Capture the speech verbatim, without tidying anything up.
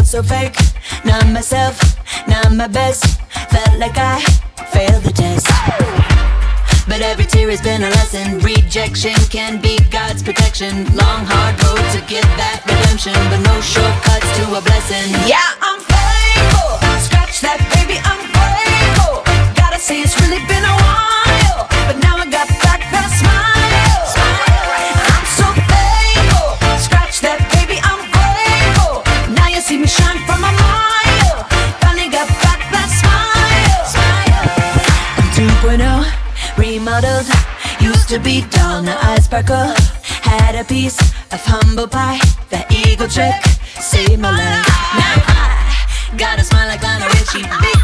felt so fake. Not myself, not my best. Felt like I failed the test. But every tear has been a lesson. Rejection can be God's protection. Long hard road to get that redemption, but no shortcuts to a blessing. Yeah, I'm faithful. Scratch that, baby, I'm grateful. Gotta say it's really been a while, but now I got back that smile. I'm so faithful. Scratch that, baby, I'm grateful. Now you see me shine from a mile. Finally got back that smile. I'm two point oh. Remodeled, used to be dull, now I sparkle. Had a piece of humble pie, that eagle trick saved my life. Now I got a smile like Lionel Richie.